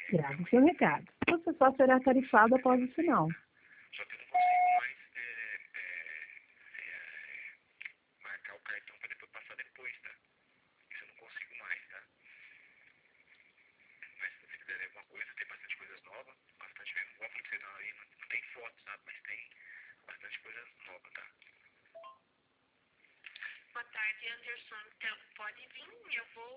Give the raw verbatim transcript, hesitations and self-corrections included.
Grave seu recado. Você só será tarifado após o sinal. Só que eu não consigo mais é, é, é, marcar o cartão para depois passar depois, tá? Isso eu não consigo mais, tá? Mas se você quiser alguma coisa, tem bastante coisas novas, bastante mesmo. Igual pra você não, aí não, não tem foto, sabe? Mas tem bastante coisa nova, tá? Boa tarde, Anderson. Então, pode vir, eu vou